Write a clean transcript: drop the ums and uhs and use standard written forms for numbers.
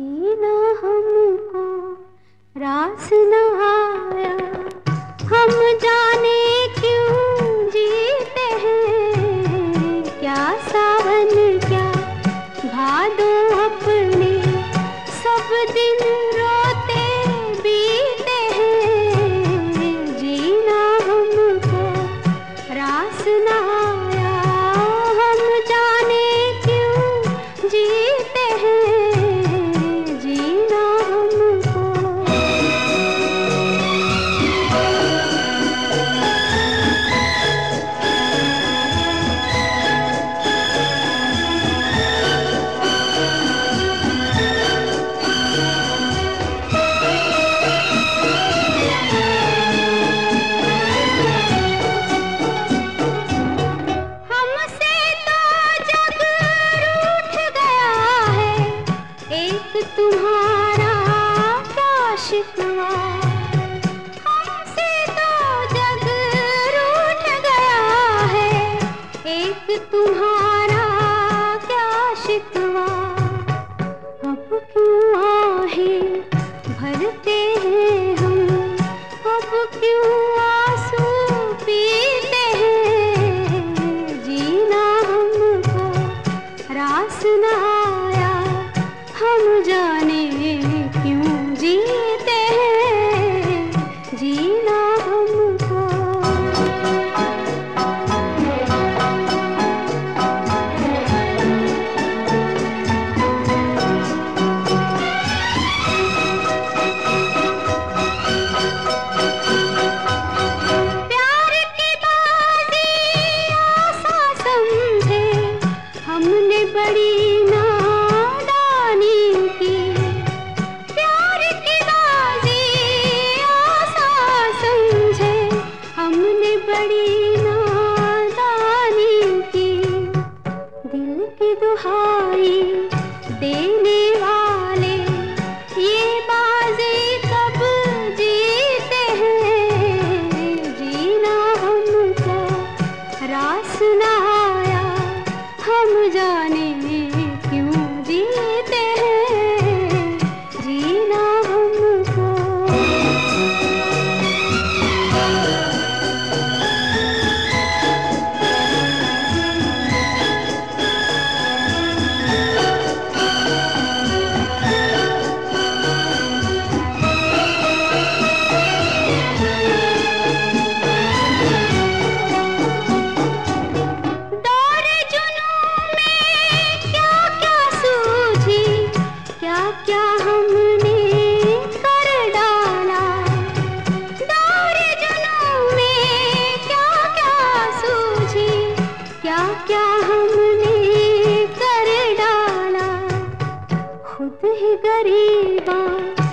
जीना हमको रास न आया, हम जाने क्यों जीते हैं। क्या सावन क्या भादो अपने सब दिन रोते बीते हैं। जीना हमको रास न आया, हम जाने क्यों जीते हैं। जीना हमको तुम्हारा क्या शिकवा, हमसे तो जग रूठ गया है। एक तुम्हारा क्या शिकवा, अब क्यों आहें भरते हैं हम, अब क्यों आंसू पीते हैं। जीना हमको रास न आया, हम जाने क्यों जीते हैं। जीना हमको प्यार की बाजी आसा समझे हमने बड़ी बड़ी नादानी की। दिल की दुहाई देने वाले ये बाजी कब जीते हैं। जीना हमको रास न आया, हम जाने क्यों जीते हैं। जीना हमको क्या हमने कर डाला। दौरे जुनून में क्या क्या सूझी, क्या क्या हमने कर डाला। खुद ही गरीबा